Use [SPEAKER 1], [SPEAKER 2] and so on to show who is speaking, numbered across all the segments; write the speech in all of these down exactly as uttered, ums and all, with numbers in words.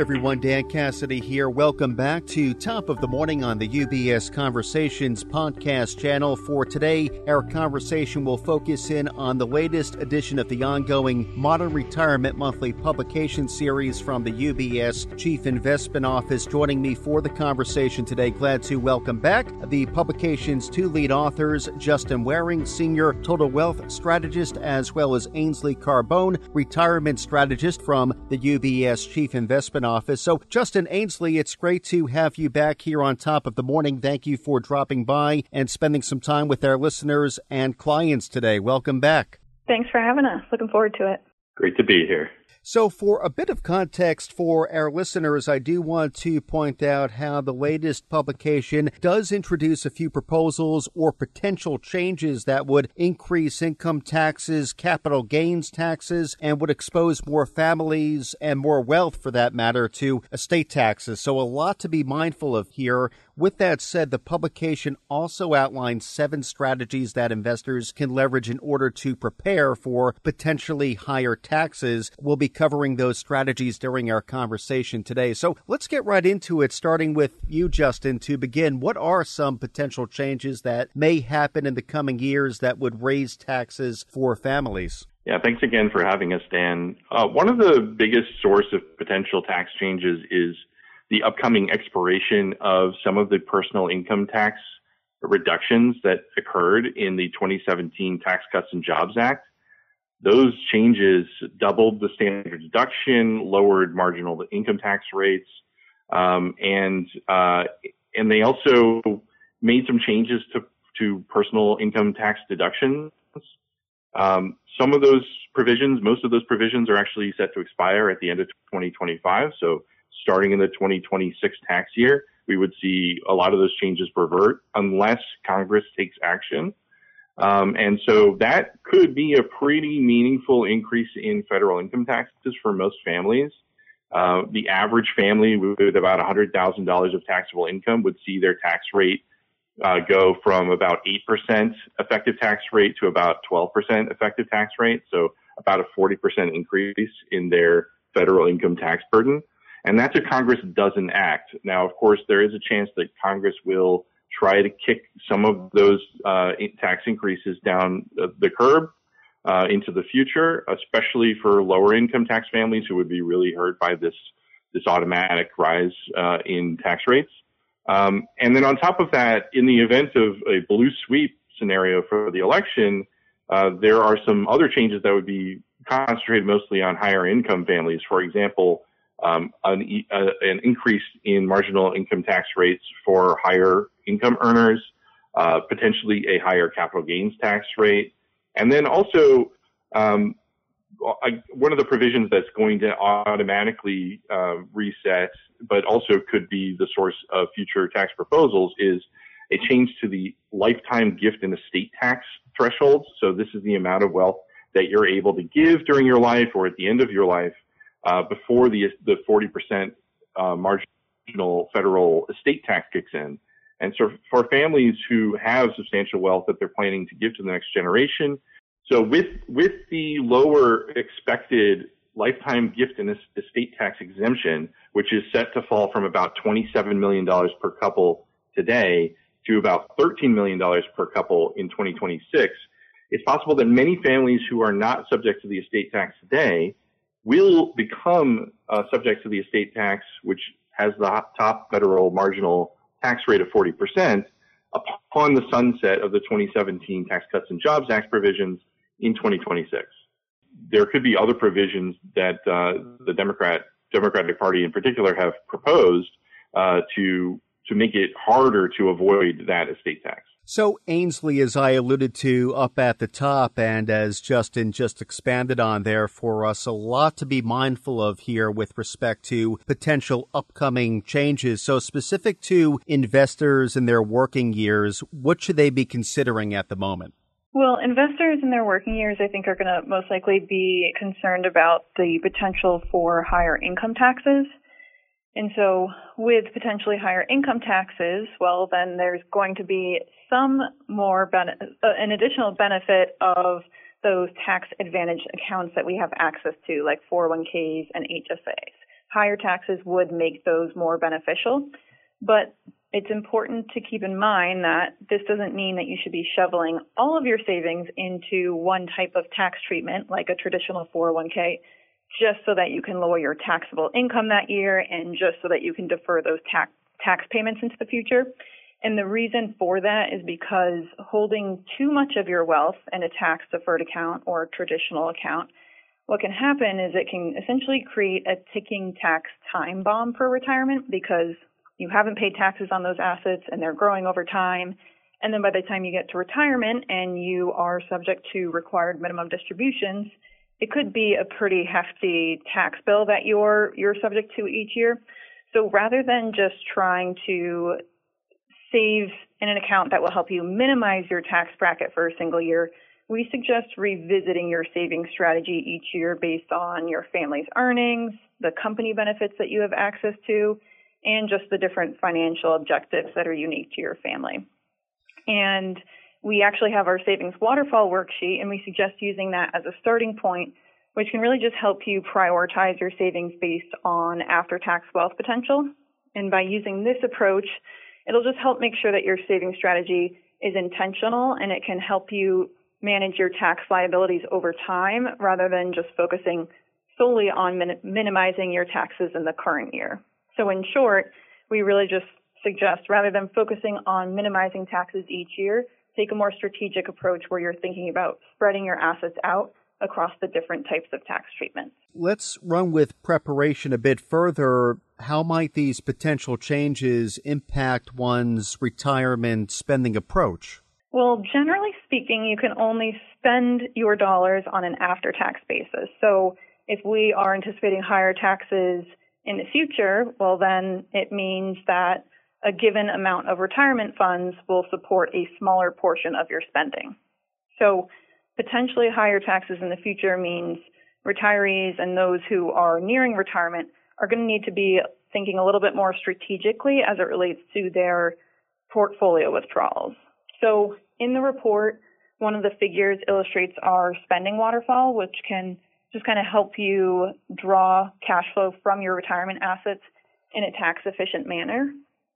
[SPEAKER 1] everyone, Dan Cassidy here. Welcome back to Top of the Morning on the U B S Conversations podcast channel. For today, our conversation will focus in on the latest edition of the ongoing Modern Retirement Monthly publication series from the U B S Chief Investment Office. Joining me for the conversation today, glad to welcome back the publication's two lead authors, Justin Waring, Senior Total Wealth Strategist, as well as Ainsley Carbone, Retirement Strategist from the U B S Chief Investment Office. So, Justin, Ainsley, it's great to have you back here on Top of the Morning. Thank you for dropping by and spending some time with our listeners and clients today. Welcome back.
[SPEAKER 2] Thanks for having us. Looking forward to it.
[SPEAKER 3] Great to be here.
[SPEAKER 1] So for a bit of context for our listeners, I do want to point out how the latest publication does introduce a few proposals or potential changes that would increase income taxes, capital gains taxes, and would expose more families and more wealth, for that matter, to estate taxes. So a lot to be mindful of here. With that said, the publication also outlines seven strategies that investors can leverage in order to prepare for potentially higher taxes. We'll be covering those strategies during our conversation today. So let's get right into it, starting with you, Justin, to begin. What are some potential changes that may happen in the coming years that would raise taxes for families?
[SPEAKER 3] Yeah, thanks again for having us, Dan. Uh, one of the biggest source of potential tax changes is the upcoming expiration of some of the personal income tax reductions that occurred in the twenty seventeen Tax Cuts and Jobs Act. Those changes doubled the standard deduction, lowered marginal income tax rates, um, and uh, and they also made some changes to, to personal income tax deductions. Um, some of those provisions, most of those provisions are actually set to expire at the end of twenty twenty-five. So starting in the twenty twenty-six tax year, we would see a lot of those changes revert unless Congress takes action. Um, and so that could be a pretty meaningful increase in federal income taxes for most families. Uh, the average family with about one hundred thousand dollars of taxable income would see their tax rate uh, go from about eight percent effective tax rate to about twelve percent effective tax rate. So about a forty percent increase in their federal income tax burden. And that's if Congress doesn't act. Now, of course, there is a chance that Congress will try to kick some of those uh, tax increases down the curb uh, into the future, especially for lower income tax families who would be really hurt by this this automatic rise uh, in tax rates. Um, and then on top of that, in the event of a blue sweep scenario for the election, uh, there are some other changes that would be concentrated mostly on higher income families. For example, Um, an, uh, an increase in marginal income tax rates for higher income earners, uh, potentially a higher capital gains tax rate. And then also, um, I, one of the provisions that's going to automatically uh, reset, but also could be the source of future tax proposals, is a change to the lifetime gift and estate tax thresholds. So this is the amount of wealth that you're able to give during your life or at the end of your life, Uh, before the the forty percent uh, marginal federal estate tax kicks in. And so for families who have substantial wealth that they're planning to give to the next generation, so with with the lower expected lifetime gift and estate tax exemption, which is set to fall from about twenty-seven million dollars per couple today to about thirteen million dollars per couple in twenty twenty-six, it's possible that many families who are not subject to the estate tax today will become uh, subject to the estate tax, which has the top federal marginal tax rate of forty percent, upon the sunset of the twenty seventeen Tax Cuts and Jobs Act provisions in twenty twenty-six. There could be other provisions that uh, the Democrat Democratic Party in particular have proposed uh, to to make it harder to avoid that estate tax.
[SPEAKER 1] So, Ainsley, as I alluded to up at the top, and as Justin just expanded on there for us, a lot to be mindful of here with respect to potential upcoming changes. So, specific to investors in their working years, what should they be considering at the moment?
[SPEAKER 2] Well, investors in their working years, I think, are going to most likely be concerned about the potential for higher income taxes. And so with potentially higher income taxes, well, then there's going to be some more bene- uh, an additional benefit of those tax advantage accounts that we have access to, like four oh one k's and H S A's. higher taxes would make those more beneficial. But it's important to keep in mind that this doesn't mean that you should be shoveling all of your savings into one type of tax treatment, like a traditional four oh one k, just so that you can lower your taxable income that year and just so that you can defer those tax tax payments into the future. And the reason for that is because holding too much of your wealth in a tax-deferred account or traditional account, what can happen is it can essentially create a ticking tax time bomb for retirement because you haven't paid taxes on those assets and they're growing over time. And then by the time you get to retirement and you are subject to required minimum distributions, it could be a pretty hefty tax bill that you're you're subject to each year. So rather than just trying to save in an account that will help you minimize your tax bracket for a single year, we suggest revisiting your savings strategy each year based on your family's earnings, the company benefits that you have access to, and just the different financial objectives that are unique to your family. And we actually have our savings waterfall worksheet, and we suggest using that as a starting point, which can really just help you prioritize your savings based on after-tax wealth potential. And by using this approach, it'll just help make sure that your savings strategy is intentional and it can help you manage your tax liabilities over time rather than just focusing solely on min- minimizing your taxes in the current year. So in short, we really just suggest rather than focusing on minimizing taxes each year, take a more strategic approach where you're thinking about spreading your assets out across the different types of tax treatment.
[SPEAKER 1] Let's run with preparation a bit further. How might these potential changes impact one's retirement spending approach?
[SPEAKER 2] Well, generally speaking, you can only spend your dollars on an after-tax basis. So if we are anticipating higher taxes in the future, well, then it means that a given amount of retirement funds will support a smaller portion of your spending. So potentially higher taxes in the future means retirees and those who are nearing retirement are going to need to be thinking a little bit more strategically as it relates to their portfolio withdrawals. So in the report, one of the figures illustrates our spending waterfall, which can just kind of help you draw cash flow from your retirement assets in a tax-efficient manner.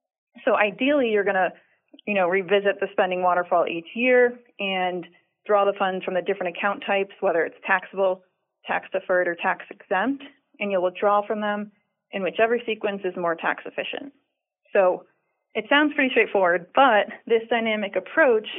[SPEAKER 2] So ideally, you're going to, you know, revisit the spending waterfall each year and draw the funds from the different account types, whether it's taxable, tax-deferred, or tax-exempt, and you'll withdraw from them in whichever sequence is more tax-efficient. So it sounds pretty straightforward, but this dynamic approach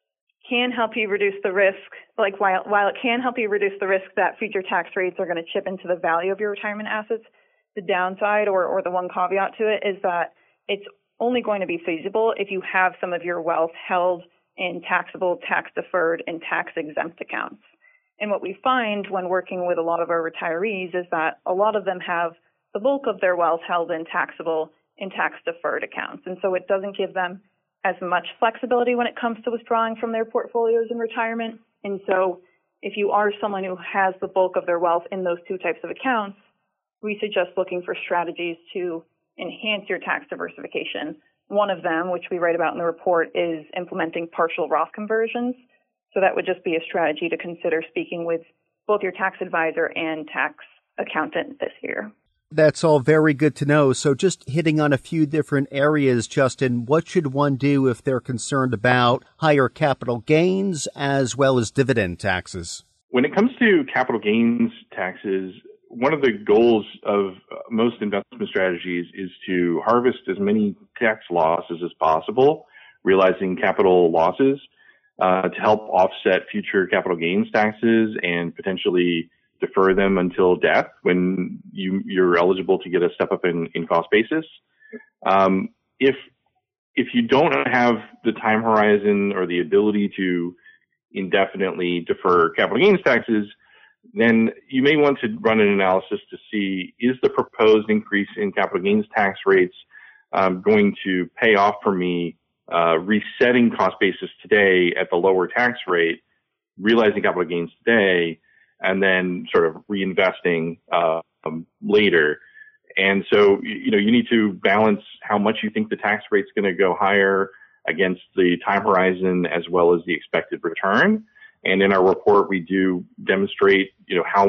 [SPEAKER 2] can help you reduce the risk, like while, while it can help you reduce the risk that future tax rates are going to chip into the value of your retirement assets, the downside or, or the one caveat to it is that it's only going to be feasible if you have some of your wealth held in taxable, tax-deferred, and tax-exempt accounts. And what we find when working with a lot of our retirees is that a lot of them have the bulk of their wealth held in taxable and tax-deferred accounts. And so it doesn't give them as much flexibility when it comes to withdrawing from their portfolios in retirement. And so if you are someone who has the bulk of their wealth in those two types of accounts, we suggest looking for strategies to enhance your tax diversification. One of them, which we write about in the report, is implementing partial Roth conversions. So that would just be a strategy to consider speaking with both your tax advisor and tax accountant this year.
[SPEAKER 1] That's all very good to know. So just hitting on a few different areas, Justin, what should one do if they're concerned about higher capital gains as well as dividend taxes?
[SPEAKER 3] When it comes to capital gains taxes, one of the goals of most investment strategies is to harvest as many tax losses as possible, realizing capital losses uh, to help offset future capital gains taxes and potentially defer them until death when you, you're eligible to get a step up in, in cost basis. Um, if if you don't have the time horizon or the ability to indefinitely defer capital gains taxes, then you may want to run an analysis to see, is the proposed increase in capital gains tax rates um, going to pay off for me, uh, resetting cost basis today at the lower tax rate, realizing capital gains today, and then sort of reinvesting uh, um, later. And so, you know, you need to balance how much you think the tax rate's going to go higher against the time horizon as well as the expected return. And in our report, we do demonstrate, you know, how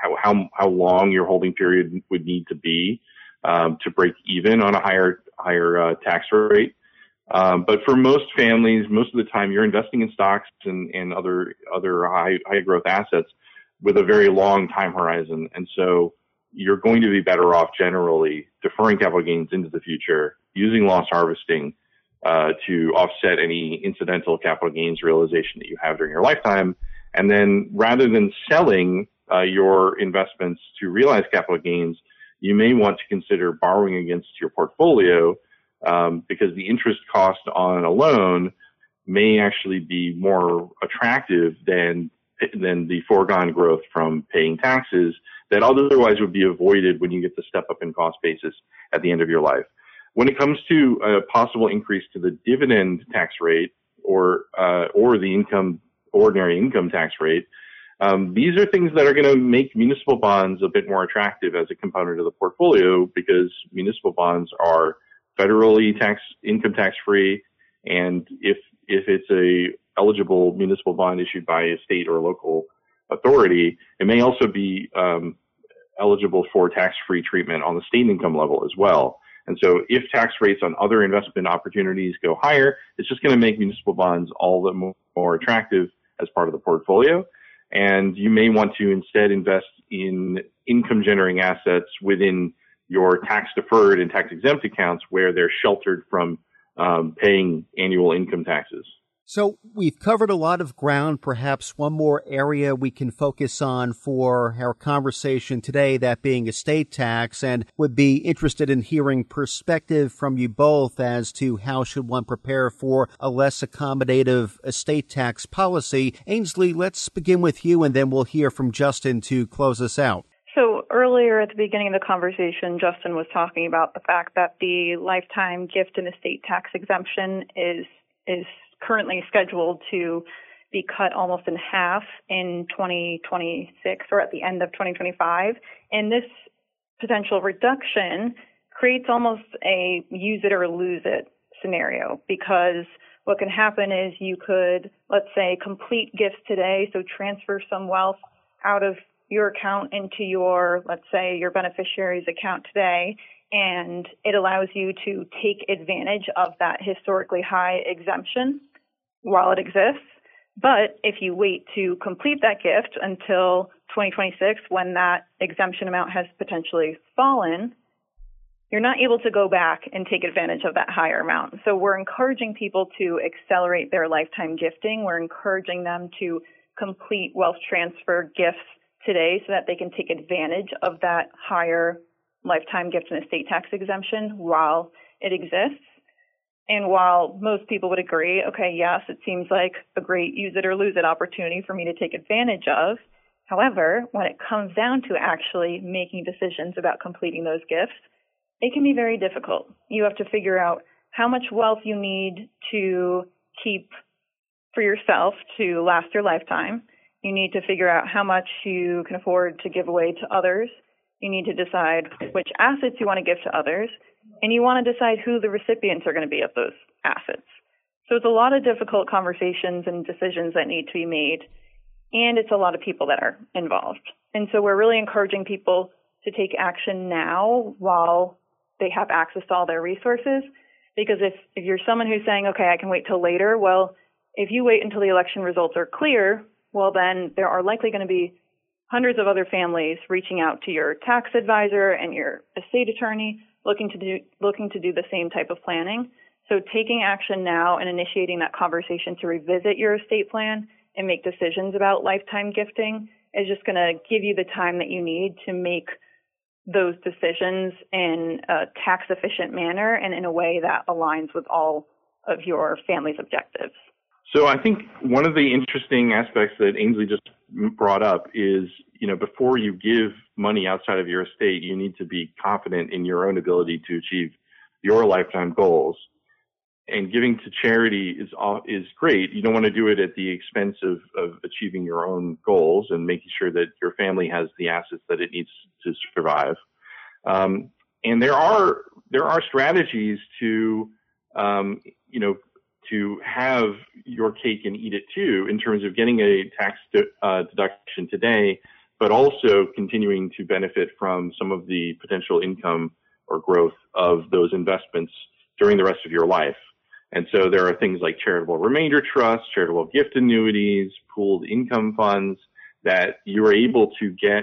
[SPEAKER 3] how, how, how long your holding period would need to be um, to break even on a higher, higher uh, tax rate. Um, but for most families, most of the time you're investing in stocks and, and other, other high, high growth assets with a very long time horizon. And so you're going to be better off generally deferring capital gains into the future, using loss harvesting uh, to offset any incidental capital gains realization that you have during your lifetime. And then rather than selling uh, your investments to realize capital gains, you may want to consider borrowing against your portfolio um, because the interest cost on a loan may actually be more attractive than than the foregone growth from paying taxes that otherwise would be avoided when you get the step up in cost basis at the end of your life. When it comes to a possible increase to the dividend tax rate or uh, or the income ordinary income tax rate, um, these are things that are going to make municipal bonds a bit more attractive as a component of the portfolio because municipal bonds are federally tax income tax free, and if if it's a eligible municipal bond issued by a state or local authority, it may also be um, eligible for tax-free treatment on the state income level as well. And so if tax rates on other investment opportunities go higher, it's just going to make municipal bonds all the more, more attractive as part of the portfolio. And you may want to instead invest in income-generating assets within your tax-deferred and tax-exempt accounts where they're sheltered from um, paying annual income taxes.
[SPEAKER 1] So we've covered a lot of ground. Perhaps one more area we can focus on for our conversation today, that being estate tax, and would be interested in hearing perspective from you both as to how should one prepare for a less accommodative estate tax policy. Ainsley, let's begin with you, and then we'll hear from Justin to close us out.
[SPEAKER 2] So earlier at the beginning of the conversation, Justin was talking about the fact that the lifetime gift and estate tax exemption is is currently scheduled to be cut almost in half in twenty twenty-six or at the end of twenty twenty-five. And this potential reduction creates almost a use it or lose it scenario, because what can happen is you could, let's say, complete gifts today, so transfer some wealth out of your account into your, let's say, your beneficiary's account today, and it allows you to take advantage of that historically high exemption while it exists. But if you wait to complete that gift until twenty twenty-six, when that exemption amount has potentially fallen, you're not able to go back and take advantage of that higher amount. So we're encouraging people to accelerate their lifetime gifting. We're encouraging them to complete wealth transfer gifts today so that they can take advantage of that higher lifetime gift and estate tax exemption while it exists. And while most people would agree, okay, yes, it seems like a great use it or lose it opportunity for me to take advantage of. However, when it comes down to actually making decisions about completing those gifts, it can be very difficult. You have to figure out how much wealth you need to keep for yourself to last your lifetime. You need to figure out how much you can afford to give away to others. You need to decide which assets you want to give to others. And you want to decide who the recipients are going to be of those assets. So it's a lot of difficult conversations and decisions that need to be made, and it's a lot of people that are involved. And so we're really encouraging people to take action now while they have access to all their resources, because if, if you're someone who's saying, okay, I can wait till later, well, if you wait until the election results are clear, well, then there are likely going to be hundreds of other families reaching out to your tax advisor and your estate attorney looking to do looking to do the same type of planning. So taking action now and initiating that conversation to revisit your estate plan and make decisions about lifetime gifting is just going to give you the time that you need to make those decisions in a tax-efficient manner and in a way that aligns with all of your family's objectives.
[SPEAKER 3] So I think one of the interesting aspects that Ainsley just brought up is, you know, before you give money outside of your estate, you need to be confident in your own ability to achieve your lifetime goals. And giving to charity is is great. You don't want to do it at the expense of, of achieving your own goals and making sure that your family has the assets that it needs to survive. Um, and there are there are strategies to, um, you know, to have your cake and eat it too, in terms of getting a tax de- uh, deduction today, but also continuing to benefit from some of the potential income or growth of those investments during the rest of your life. And so there are things like charitable remainder trusts, charitable gift annuities, pooled income funds that you are able to get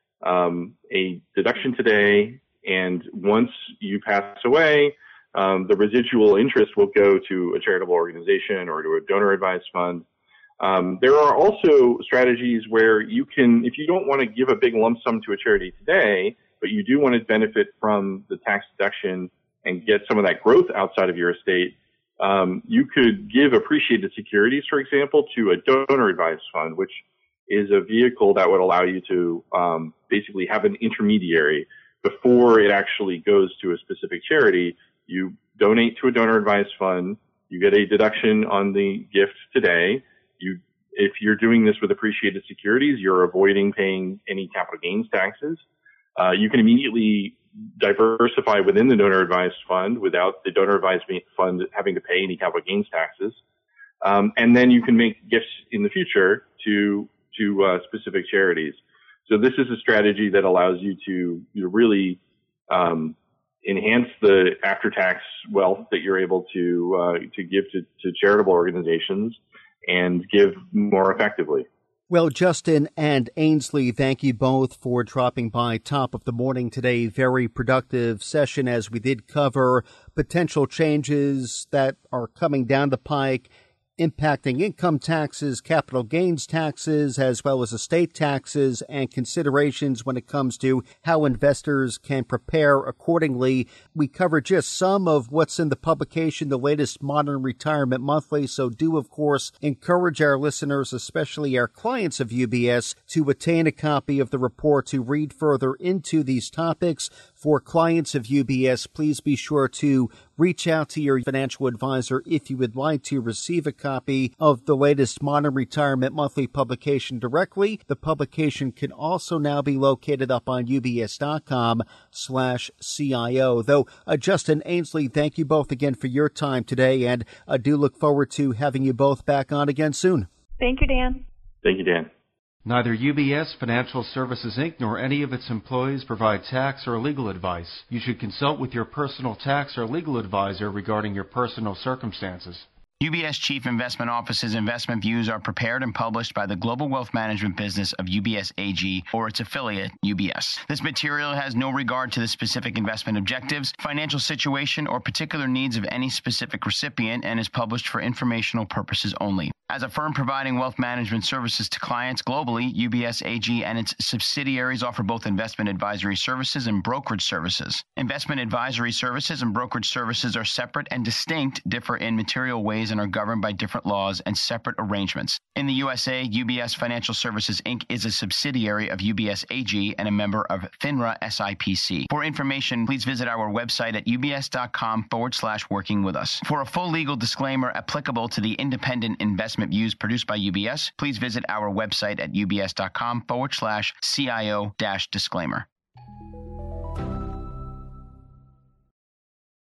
[SPEAKER 3] um, a deduction today. And once you pass away, um, the residual interest will go to a charitable organization or to a donor advised fund. Um, there are also strategies where you can, if you don't want to give a big lump sum to a charity today, but you do want to benefit from the tax deduction and get some of that growth outside of your estate, um, you could give appreciated securities, for example, to a donor advised fund, which is a vehicle that would allow you to um, basically have an intermediary before it actually goes to a specific charity. You donate to a donor advised fund, you get a deduction on the gift today. You, if you're doing this with appreciated securities, you're avoiding paying any capital gains taxes. Uh, you can immediately diversify within the donor advised fund without the donor advised fund having to pay any capital gains taxes. Um, and then you can make gifts in the future to, to, uh, specific charities. So this is a strategy that allows you to, you know, really, um, enhance the after-tax wealth that you're able to, uh, to give to, to charitable organizations and give more effectively.
[SPEAKER 1] Well, Justin and Ainsley, thank you both for dropping by top of the morning today. Very productive session as we did cover potential changes that are coming down the pike, impacting income taxes, capital gains taxes, as well as estate taxes, and considerations when it comes to how investors can prepare accordingly. We covered just some of what's in the publication, the latest Modern Retirement Monthly, so do, of course, encourage our listeners, especially our clients of U B S, to attain a copy of the report to read further into these topics. For clients of U B S, please be sure to reach out to your financial advisor if you would like to receive a copy of the latest Modern Retirement Monthly publication directly. The publication can also now be located up on ubs.com slash CIO. Though, uh, Justin, Ainsley, thank you both again for your time today, and I uh, do look forward to having you both back on again soon.
[SPEAKER 2] Thank you, Dan.
[SPEAKER 3] Thank you, Dan.
[SPEAKER 4] Neither U B S Financial Services, Incorporated nor any of its employees provide tax or legal advice. You should consult with your personal tax or legal advisor regarding your personal circumstances.
[SPEAKER 5] U B S Chief Investment Office's investment views are prepared and published by the global wealth management business of U B S A G or its affiliate, U B S. This material has no regard to the specific investment objectives, financial situation, or particular needs of any specific recipient and is published for informational purposes only. As a firm providing wealth management services to clients globally, U B S A G and its subsidiaries offer both investment advisory services and brokerage services. Investment advisory services and brokerage services are separate and distinct, differ in material ways, and are governed by different laws and separate arrangements. In the U S A, U B S Financial Services, Incorporated is a subsidiary of U B S A G and a member of FINRA S I P C. For information, please visit our website at ubs.com forward slash working with us. For a full legal disclaimer applicable to the independent investment views produced by U B S, please visit our website at ubs.com forward slash CIO dash disclaimer.